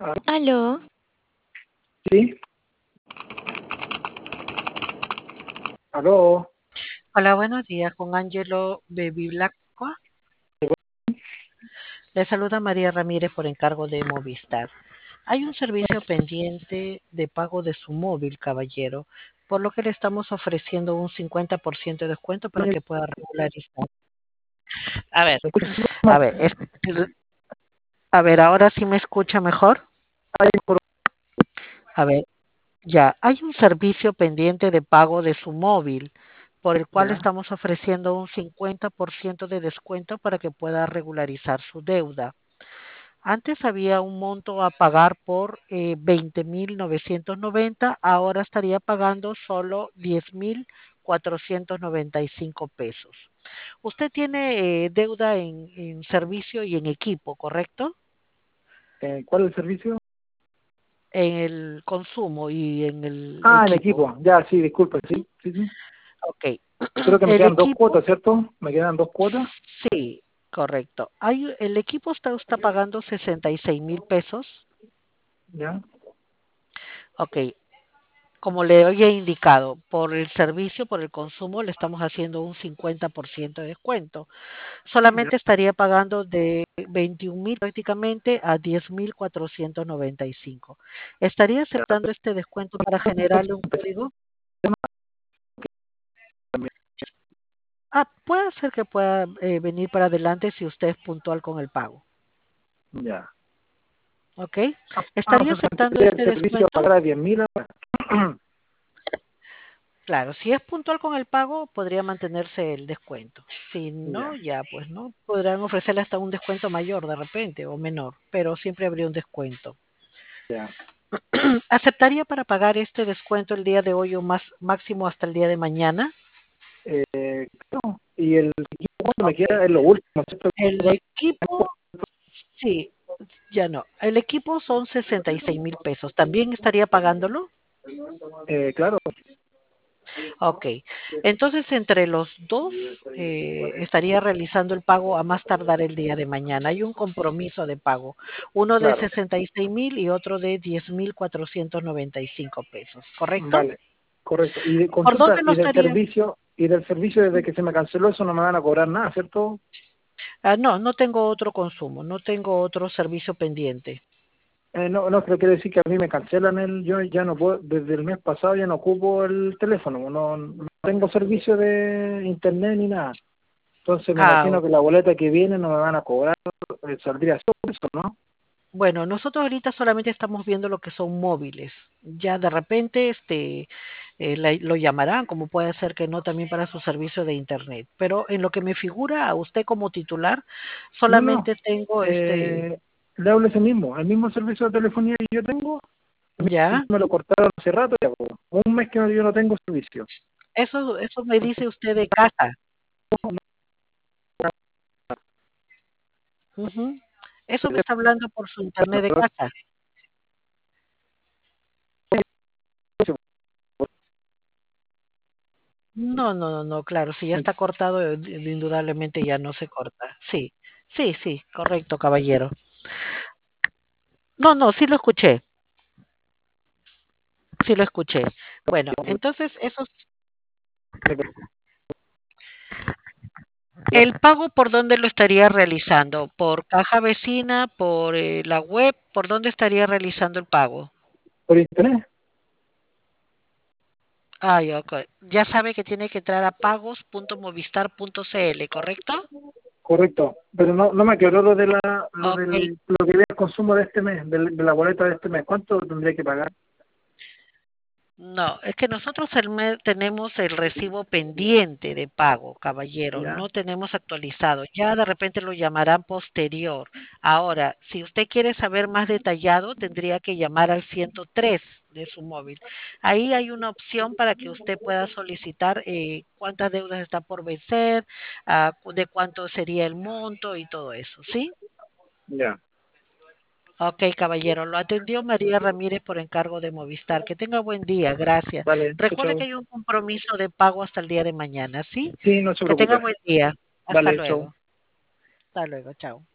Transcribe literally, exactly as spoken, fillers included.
Ah, Aló, sí, aló. Hola, buenos días, con Angelo Baby Blanco. Le saluda María Ramírez por encargo de Movistar. Hay un servicio pendiente de pago de su móvil, caballero, por lo que le estamos ofreciendo un cincuenta por ciento de descuento para ¿Me que pueda regularizar. A ver, escuchas un poco a más? ver, es- a ver, ahora sí me escucha mejor. Ahí por- A ver, ya, hay un servicio pendiente de pago de su móvil, por el cual Ya, estamos ofreciendo un cincuenta por ciento de descuento para que pueda regularizar su deuda. Antes había un monto a pagar por eh, veinte mil novecientos noventa, ahora estaría pagando solo diez mil cuatrocientos noventa y cinco pesos. Usted tiene eh, deuda en, en servicio y en equipo, ¿correcto? eh, ¿cuál es el servicio? En el consumo y en el Ah, en equipo. equipo. Ya, sí, disculpe, sí, sí, sí. Ok. Creo que me El quedan dos equipo, cuotas, ¿cierto? Me quedan dos cuotas. sí, correcto. Hay, el equipo está, está pagando sesenta y seis mil pesos. Ya, Ok, como le había indicado, por el servicio, por el consumo, le estamos haciendo un cincuenta por ciento de descuento. ya. Solamente estaría pagando de veintiún mil prácticamente a diez mil cuatrocientos noventa y cinco. ¿Estaría Ya. aceptando este descuento para generarle un código? Ah, puede ser que pueda eh, venir para adelante si usted es puntual con el pago. Ya. ¿Ok? Ah, o ¿Estaría sea, aceptando tendría el este servicio a descuento? pagar a diez mil ahora. Claro, si es puntual con el pago, podría mantenerse el descuento. Si Ya, no, ya pues no. Podrán ofrecerle hasta un descuento mayor de repente o menor, pero siempre habría un descuento. ya. ¿Aceptaría para pagar este descuento el día de hoy o más máximo hasta el día de mañana? Eh, no. Y el equipo, ¿cuánto me Ok. queda? Es lo último, ¿cierto? El equipo, sí, ya no. El equipo son sesenta y seis mil pesos. ¿También estaría pagándolo? Eh, claro, Ok, entonces entre los dos eh, estaría realizando el pago a más tardar el día de mañana. Hay un compromiso de pago, uno de claro. sesenta y seis mil y otro de diez mil cuatrocientos noventa y cinco pesos, ¿correcto? Vale, correcto. Y de ¿Por consulta, dónde lo y del estaría? servicio, y del servicio desde que se me canceló, eso no me van a cobrar nada, ¿cierto? Ah, no, no tengo otro consumo, no tengo otro servicio pendiente. Eh, no, no, pero quiere decir que a mí me cancelan el, yo ya no puedo, desde el mes pasado ya no ocupo el teléfono, no, no tengo servicio de internet ni nada. Entonces me Ah, imagino que la boleta que viene no me van a cobrar, eh, saldría sobre eso, ¿no? bueno, nosotros ahorita solamente estamos viendo lo que son móviles. Ya de repente este eh, la- lo llamarán, como puede ser que no, también para su servicio de internet. Pero en lo que me figura a usted como titular, No, no, solamente tengo este, eh, le hablo ese mismo, el mismo servicio de telefonía que yo tengo, ya. me lo cortaron hace rato ya, po. Un mes que no- yo no tengo servicio. Eso, eso me dice usted de casa. Ujú. Eso me está hablando por su internet de casa. No, no, no, no, claro, si ya está cortado, eh, indudablemente ya no se corta. Sí, sí, sí, correcto, caballero. No, no, sí lo escuché. Sí lo escuché. Bueno, entonces esos, ¿el pago por dónde lo estaría realizando? ¿Por caja vecina? ¿Por eh, la web? ¿Por dónde estaría realizando el pago? ¿Por internet? Ah, ya, ok. Ya sabe que tiene que entrar a pagos punto movistar punto cl, ¿correcto? Correcto, pero no, no me aclaró lo de la, lo Ok. del, lo que viene el consumo de este mes, del- de, la boleta de este mes. ¿Cuánto tendría que pagar? No, es que nosotros el mes tenemos el recibo pendiente de pago, caballero, Ya, no tenemos actualizado. Ya de repente lo llamarán posterior. Ahora, si usted quiere saber más detallado, tendría que llamar al ciento tres de su móvil. Ahí hay una opción para que usted pueda solicitar eh, cuántas deudas está por vencer, ah, cu- de cuánto sería el monto y todo eso, ¿sí? ya. Ok, caballero, lo atendió María Ramírez por encargo de Movistar. Que tenga buen día, gracias. Vale, chau, Recuerde que chau. hay un compromiso de pago hasta el día de mañana, ¿sí? Sí, no se Que tenga preocupe. buen día. Hasta Vale, chau. luego. Hasta luego, chao.